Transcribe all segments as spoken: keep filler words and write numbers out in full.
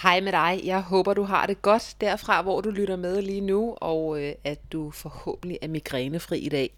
Hej med dig. Jeg håber, du har det godt derfra, hvor du lytter med lige nu, og øh, at du forhåbentlig er migrænefri i dag.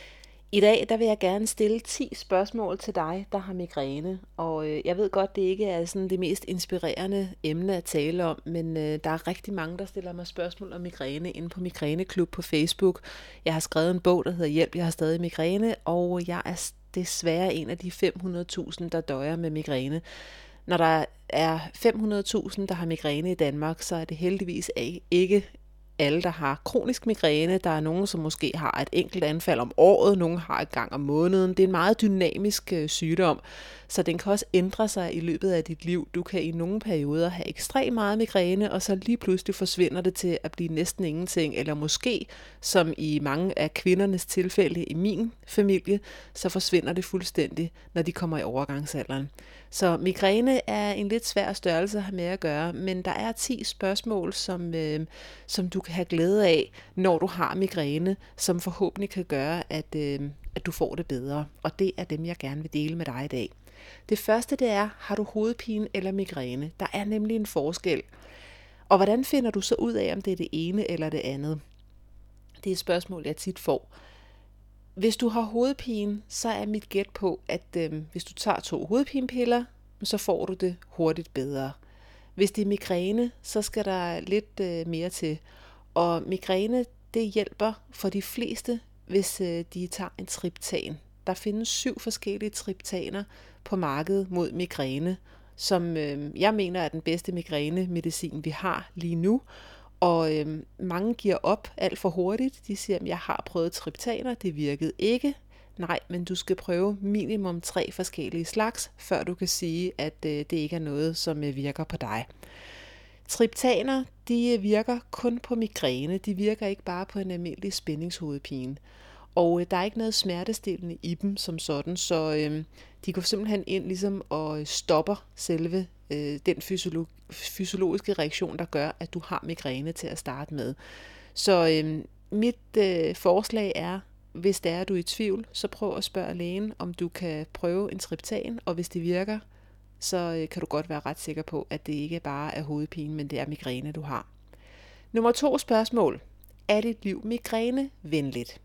I dag der vil jeg gerne stille ti spørgsmål til dig, der har migræne. Og øh, jeg ved godt, det ikke er sådan det mest inspirerende emne at tale om, men øh, der er rigtig mange, der stiller mig spørgsmål om migræne inde på Migræneklub på Facebook. Jeg har skrevet en bog, der hedder Hjælp, jeg har stadig migræne, og jeg er desværre en af de fem hundrede tusind, der døjer med migræne. Når der er fem hundrede tusind, der har migræne i Danmark, så er det heldigvis ikke alle, der har kronisk migræne. Der er nogen, som måske har et enkelt anfald om året, nogen har et gang om måneden. Det er en meget dynamisk øh, sygdom, så den kan også ændre sig i løbet af dit liv. Du kan i nogle perioder have ekstremt meget migræne, og så lige pludselig forsvinder det til at blive næsten ingenting. Eller måske, som i mange af kvindernes tilfælde i min familie, så forsvinder det fuldstændig, når de kommer i overgangsalderen. Så migræne er en lidt svær størrelse at have med at gøre, men der er ti spørgsmål, som, øh, som du kan have glæde af, når du har migræne, som forhåbentlig kan gøre, at, øh, at du får det bedre. Og det er dem, jeg gerne vil dele med dig i dag. Det første, det er, har du hovedpine eller migræne? Der er nemlig en forskel. Og hvordan finder du så ud af, om det er det ene eller det andet? Det er et spørgsmål, jeg tit får. Hvis du har hovedpine, så er mit gæt på, at øh, hvis du tager to hovedpinepiller, så får du det hurtigt bedre. Hvis det er migræne, så skal der lidt øh, mere til. Og migræne, det hjælper for de fleste, hvis øh, de tager en triptan. Der findes syv forskellige triptaner på markedet mod migræne, som øh, jeg mener er den bedste migrænemedicin, vi har lige nu. Og øhm, mange giver op alt for hurtigt. De siger, at jeg har prøvet triptaner, det virkede ikke. Nej, men du skal prøve minimum tre forskellige slags, før du kan sige, at øh, det ikke er noget, som øh, virker på dig. Triptaner, de virker kun på migræne. De virker ikke bare på en almindelig spændingshovedpine. Og øh, der er ikke noget smertestillende i dem som sådan, så øh, de går simpelthen ind ligesom og stopper selve øh, den fysiolo- fysiologiske reaktion, der gør, at du har migræne til at starte med. Så øh, mit øh, forslag er, hvis det er, at du er i tvivl, så prøv at spørge lægen, om du kan prøve en triptan, og hvis det virker, så øh, kan du godt være ret sikker på, at det ikke bare er hovedpine, men det er migræne, du har. Nummer to spørgsmål. Er dit liv migrænevenligt?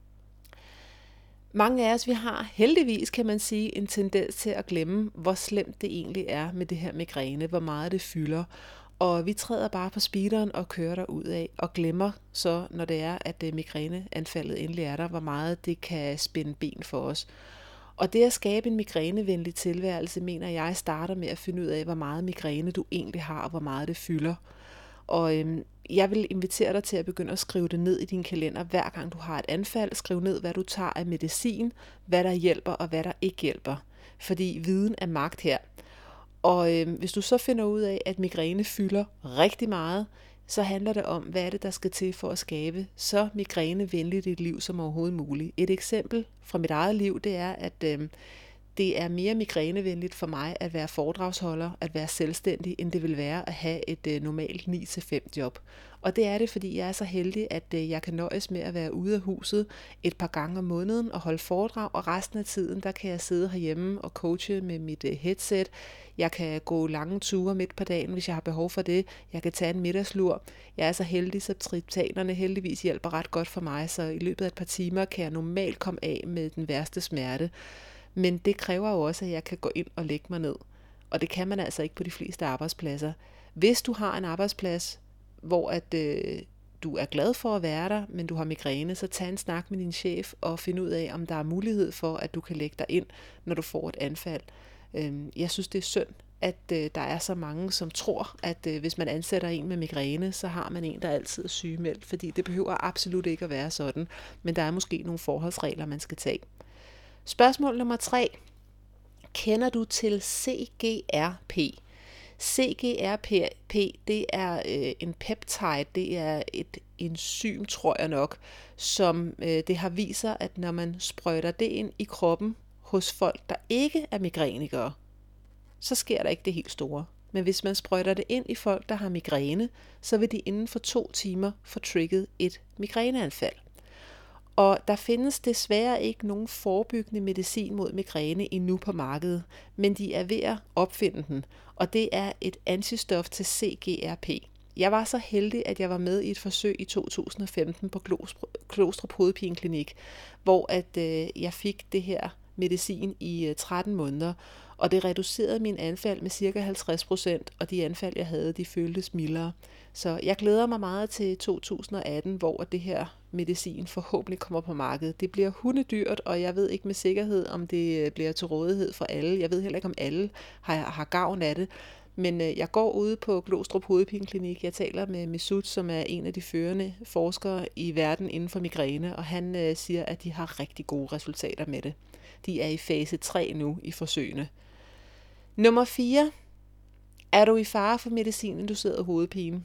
Mange af os, vi har heldigvis, kan man sige, en tendens til at glemme, hvor slemt det egentlig er med det her migræne, hvor meget det fylder. Og vi træder bare på speederen og kører derud af, og glemmer så, når det er, at migræneanfaldet endelig er der, hvor meget det kan spænde ben for os. Og det at skabe en migrænevenlig tilværelse, mener jeg, starter med at finde ud af, hvor meget migræne du egentlig har, og hvor meget det fylder. Og øhm, jeg vil invitere dig til at begynde at skrive det ned i din kalender, hver gang du har et anfald. Skriv ned, hvad du tager af medicin, hvad der hjælper og hvad der ikke hjælper. Fordi viden er magt her. Og øhm, hvis du så finder ud af, at migræne fylder rigtig meget, så handler det om, hvad er det, der skal til for at skabe så migrænevenligt et liv som overhovedet muligt. Et eksempel fra mit eget liv, det er, at øhm, det er mere migrænevenligt for mig at være foredragsholder, at være selvstændig, end det vil være at have et øh, normalt ni til fem job. Og det er det, fordi jeg er så heldig, at øh, jeg kan nøjes med at være ude af huset et par gange om måneden og holde foredrag, og resten af tiden, der kan jeg sidde herhjemme og coache med mit øh, headset. Jeg kan gå lange ture midt på dagen, hvis jeg har behov for det. Jeg kan tage en middagslur. Jeg er så heldig, så triptanerne heldigvis hjælper ret godt for mig, så i løbet af et par timer kan jeg normalt komme af med den værste smerte. Men det kræver jo også, at jeg kan gå ind og lægge mig ned. Og det kan man altså ikke på de fleste arbejdspladser. Hvis du har en arbejdsplads, hvor at, øh, du er glad for at være der, men du har migræne, så tag en snak med din chef og find ud af, om der er mulighed for, at du kan lægge dig ind, når du får et anfald. Øh, jeg synes, det er synd, at øh, der er så mange, som tror, at øh, hvis man ansætter en med migræne, så har man en, der altid er sygemeldt. Fordi det behøver absolut ikke at være sådan. Men der er måske nogle forholdsregler, man skal tage. Spørgsmål nummer tre. Kender du til C G R P? C G R P, det er øh, en peptide, det er et enzym, tror jeg nok, som øh, det har vist sig, at når man sprøjter det ind i kroppen hos folk, der ikke er migrænikere, så sker der ikke det helt store. Men hvis man sprøjter det ind i folk, der har migræne, så vil de inden for to timer få trigget et migræneanfald. Og der findes desværre ikke nogen forebyggende medicin mod migræne endnu på markedet, men de er ved at opfinde den, og det er et antistof til C G R P. Jeg var så heldig, at jeg var med i et forsøg i to tusind og femten på Glostrup Hovedpineklinik, hvor at, øh, jeg fik det her medicin i øh, tretten måneder, og det reducerede min anfald med cirka halvtreds procent, og de anfald, jeg havde, de føltes mildere. Så jeg glæder mig meget til to tusind og atten, hvor det her medicin forhåbentlig kommer på markedet. Det bliver hundedyrt, og jeg ved ikke med sikkerhed, om det bliver til rådighed for alle. Jeg ved heller ikke, om alle har, har gavn af det. Men øh, jeg går ude på Glostrup Hovedpineklinik. Jeg taler med Mesut, som er en af de førende forskere i verden inden for migræne, og han øh, siger, at de har rigtig gode resultater med det. De er i fase tre nu i forsøgene. Nummer fire. Er du i fare for medicininduceret hovedpine?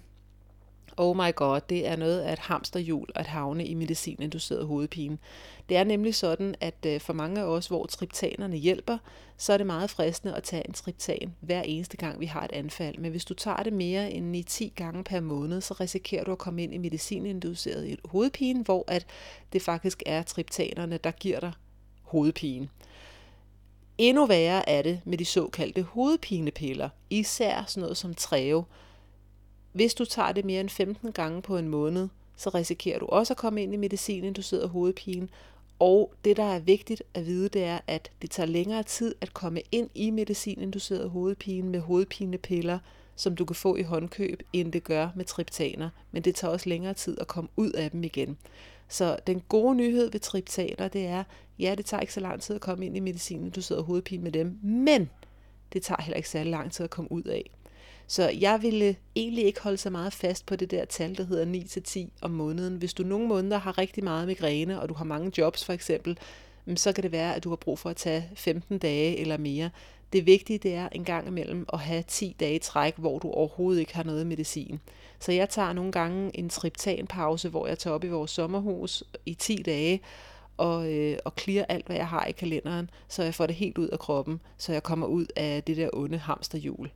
Oh my god, det er noget af et hamsterhjul at havne i medicininduceret hovedpine. Det er nemlig sådan, at for mange af os, hvor triptanerne hjælper, så er det meget fristende at tage en triptan hver eneste gang, vi har et anfald. Men hvis du tager det mere end i ti gange per måned, så risikerer du at komme ind i medicininduceret hovedpine, hvor at det faktisk er triptanerne, der giver dig hovedpine. Endnu værre er det med de såkaldte hovedpinepiller, især sådan noget som Treo. Hvis du tager det mere end femten gange på en måned, så risikerer du også at komme ind i medicininduceret hovedpine. Og det, der er vigtigt at vide, det er, at det tager længere tid at komme ind i medicininduceret hovedpine med hovedpinepiller, som du kan få i håndkøb, end det gør med triptaner. Men det tager også længere tid at komme ud af dem igen. Så den gode nyhed ved triptaner, det er, ja, det tager ikke så lang tid at komme ind i medicininduceret hovedpine med dem, men det tager heller ikke særlig lang tid at komme ud af. Så jeg ville egentlig ikke holde så meget fast på det der tal, der hedder ni til ti om måneden. Hvis du nogle måneder har rigtig meget migræne, og du har mange jobs for eksempel, så kan det være, at du har brug for at tage femten dage eller mere. Det vigtige, det er en gang imellem at have ti dage i træk, hvor du overhovedet ikke har noget medicin. Så jeg tager nogle gange en triptanpause, hvor jeg tager op i vores sommerhus i ti dage, og, øh, og clear alt, hvad jeg har i kalenderen, så jeg får det helt ud af kroppen, så jeg kommer ud af det der onde hamsterhjul.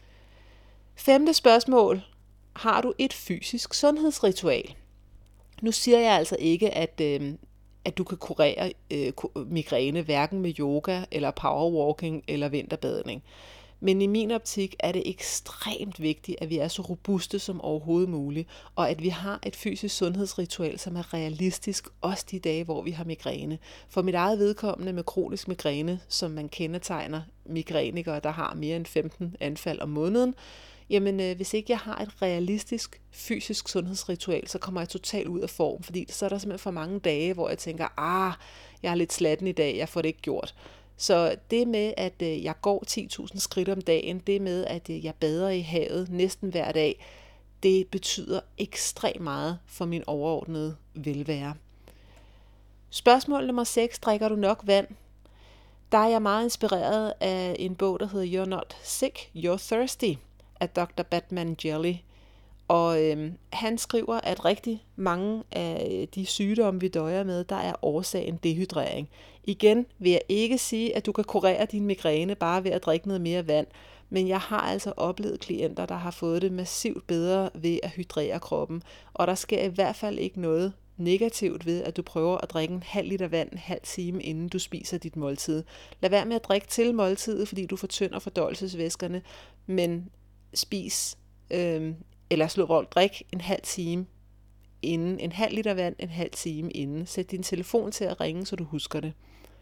Femte spørgsmål. Har du et fysisk sundhedsritual? Nu siger jeg altså ikke, at, øh, at du kan kurere øh, migræne, hverken med yoga, eller powerwalking, eller vinterbadning. Men i min optik er det ekstremt vigtigt, at vi er så robuste som overhovedet muligt, og at vi har et fysisk sundhedsritual, som er realistisk, også de dage, hvor vi har migræne. For mit eget vedkommende med kronisk migræne, som man kendetegner migrænikere, der har mere end femten anfald om måneden, jamen øh, hvis ikke jeg har et realistisk fysisk sundhedsritual, så kommer jeg totalt ud af form, fordi så er der simpelthen for mange dage, hvor jeg tænker, ah, jeg er lidt slatten i dag, jeg får det ikke gjort. Så det med, at øh, jeg går ti tusind skridt om dagen, det med, at øh, jeg bader i havet næsten hver dag, det betyder ekstremt meget for min overordnede velvære. Spørgsmål nummer seks. Drikker du nok vand? Der er jeg meget inspireret af en bog, der hedder You're Not Sick, You're Thirsty af doktor Batman Jelly. Og øhm, han skriver, at rigtig mange af de sygdomme, vi døjer med, der er årsagen dehydrering. Igen vil jeg ikke sige, at du kan kurere din migræne bare ved at drikke noget mere vand, men jeg har altså oplevet klienter, der har fået det massivt bedre ved at hydrere kroppen, og der sker i hvert fald ikke noget negativt ved, at du prøver at drikke en halv liter vand en halv time, inden du spiser dit måltid. Lad være med at drikke til måltidet, fordi du fortynder fordøjelsesvæskerne, men spis øh, eller slå rold, drik en halv time inden, en halv liter vand en halv time inden. Sæt din telefon til at ringe, så du husker det.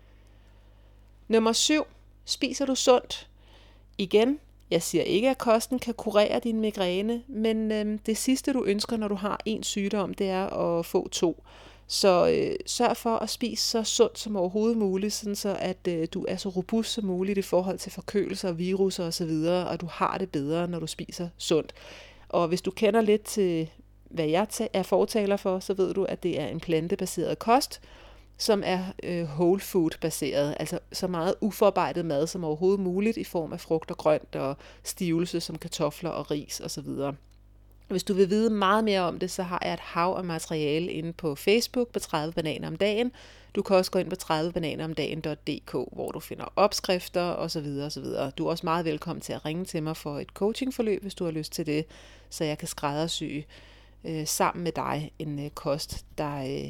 Nummer syv. Spiser du sundt? Igen, jeg siger ikke, at kosten kan kurere din migræne, men øh, det sidste du ønsker, når du har en sygdom, det er at få to. Så øh, sørg for at spise så sundt som overhovedet muligt, sådan så at øh, du er så robust som muligt i forhold til forkølelser, virusser osv., og du har det bedre, når du spiser sundt. Og hvis du kender lidt til, hvad jeg er fortaler for, så ved du, at det er en plantebaseret kost, som er øh, whole food baseret, altså så meget uforarbejdet mad som overhovedet muligt i form af frugt og grønt og stivelse som kartofler og ris osv. Hvis du vil vide meget mere om det, så har jeg et hav af materiale inde på Facebook på tredive bananer om dagen. Du kan også gå ind på tredive bananer om dagen punktum d k, hvor du finder opskrifter osv. osv. Du er også meget velkommen til at ringe til mig for et coachingforløb, hvis du har lyst til det, så jeg kan skræddersy øh, sammen med dig en øh, kost, der, øh,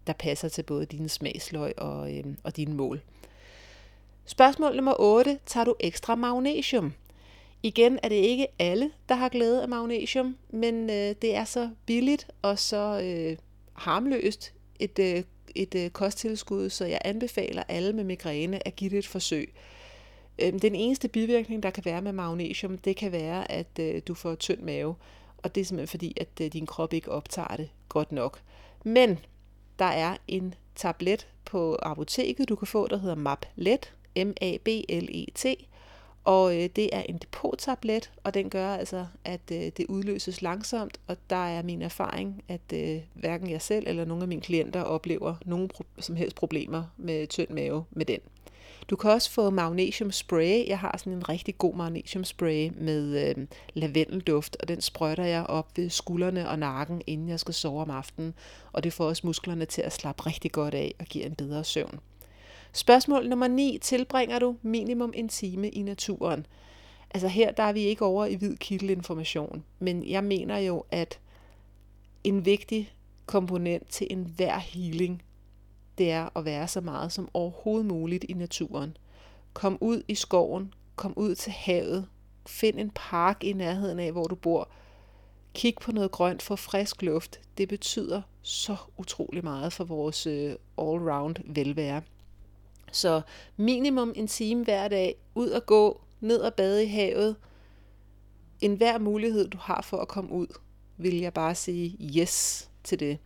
der passer til både dine smagsløg og, øh, og dine mål. Spørgsmål nummer otte. Tager du ekstra magnesium? Igen er det ikke alle, der har glæde af magnesium, men øh, det er så billigt og så øh, harmløst et, øh, et øh, kosttilskud, så jeg anbefaler alle med migræne at give det et forsøg. Øh, den eneste bivirkning, der kan være med magnesium, det kan være, at øh, du får tynd mave, og det er simpelthen fordi, at øh, din krop ikke optager det godt nok. Men der er en tablet på apoteket, du kan få, der hedder Mablet, M A B L E T, og øh, det er en depottablet, og den gør altså, at øh, det udløses langsomt, og der er min erfaring, at øh, hverken jeg selv eller nogle af mine klienter oplever nogen pro- som helst problemer med tynd mave med den. Du kan også få magnesium spray. Jeg har sådan en rigtig god magnesium spray med øh, lavendelduft, og den sprøjter jeg op ved skuldrene og nakken, inden jeg skal sove om aftenen, og det får også musklerne til at slappe rigtig godt af og giver en bedre søvn. Spørgsmål nummer ni. Tilbringer du minimum en time i naturen? Altså her, der er vi ikke over i hvid kittelinformation, men jeg mener jo, at en vigtig komponent til enhver healing, det er at være så meget som overhovedet muligt i naturen. Kom ud i skoven, kom ud til havet, find en park i nærheden af, hvor du bor. Kig på noget grønt, få frisk luft. Det betyder så utrolig meget for vores øh, all-round velvære. Så minimum en time hver dag, ud og gå, ned og bade i havet. En hver mulighed, du har for at komme ud, vil jeg bare sige yes til det.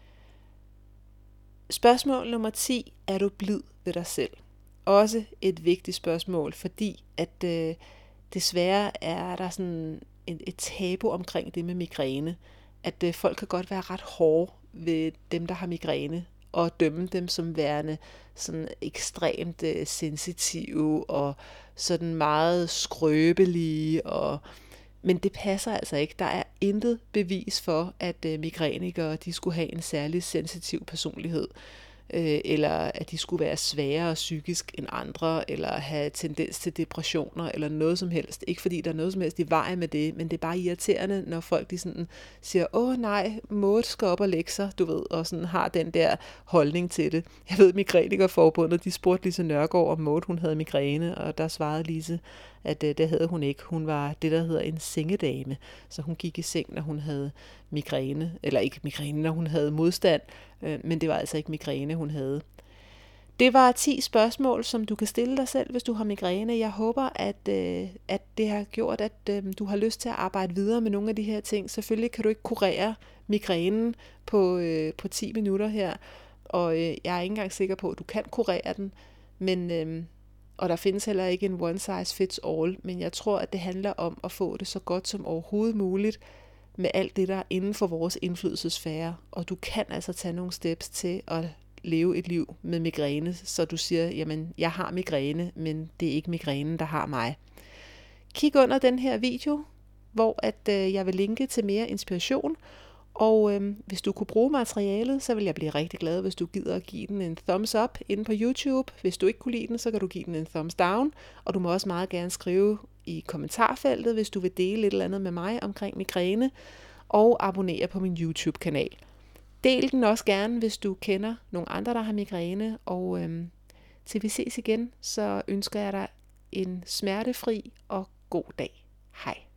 Spørgsmål nummer ti. Er du blid ved dig selv? Også et vigtigt spørgsmål, fordi at øh, desværre er der sådan et, et tabu omkring det med migræne. At øh, folk kan godt være ret hårde ved dem, der har migræne, og dømme dem som værende sådan ekstremt øh, sensitive og sådan meget skrøbelige. Og men det passer altså ikke. Der er intet bevis for, at øh, migrænikere de skulle have en særlig sensitiv personlighed, øh, eller at de skulle være sværere psykisk end andre, eller have tendens til depressioner, eller noget som helst. Ikke fordi der er noget som helst i vejen med det, men det er bare irriterende, når folk de sådan siger, åh nej, Maud skal op og lægge sig, du ved, og sådan har den der holdning til det. Jeg ved, Migrænikerforbundet, de spurgte Lise Nørgaard, om Maud hun havde migræne, og der svarede Lise, at øh, det havde hun ikke. Hun var det, der hedder en sengedame, så hun gik i seng, når hun havde migræne, eller ikke migræne, når hun havde modstand, øh, men det var altså ikke migræne, hun havde. Det var ti spørgsmål, som du kan stille dig selv, hvis du har migræne. Jeg håber, at, øh, at det har gjort, at øh, du har lyst til at arbejde videre med nogle af de her ting. Selvfølgelig kan du ikke kurere migrænen på, øh, på ti minutter her, og øh, jeg er ikke engang sikker på, at du kan kurere den, men... Øh, Og der findes heller ikke en one size fits all, men jeg tror, at det handler om at få det så godt som overhovedet muligt med alt det, der er inden for vores indflydelsesfære. Og du kan altså tage nogle steps til at leve et liv med migræne, så du siger, jamen, jeg har migræne, men det er ikke migrænen, der har mig. Kig under den her video, hvor at, øh, jeg vil linke til mere inspiration. Og øhm, hvis du kunne bruge materialet, så vil jeg blive rigtig glad, hvis du gider at give den en thumbs up inde på YouTube. Hvis du ikke kunne lide den, så kan du give den en thumbs down. Og du må også meget gerne skrive i kommentarfeltet, hvis du vil dele et eller andet med mig omkring migræne. Og abonnere på min YouTube-kanal. Del den også gerne, hvis du kender nogle andre, der har migræne. Og øhm, til vi ses igen, så ønsker jeg dig en smertefri og god dag. Hej.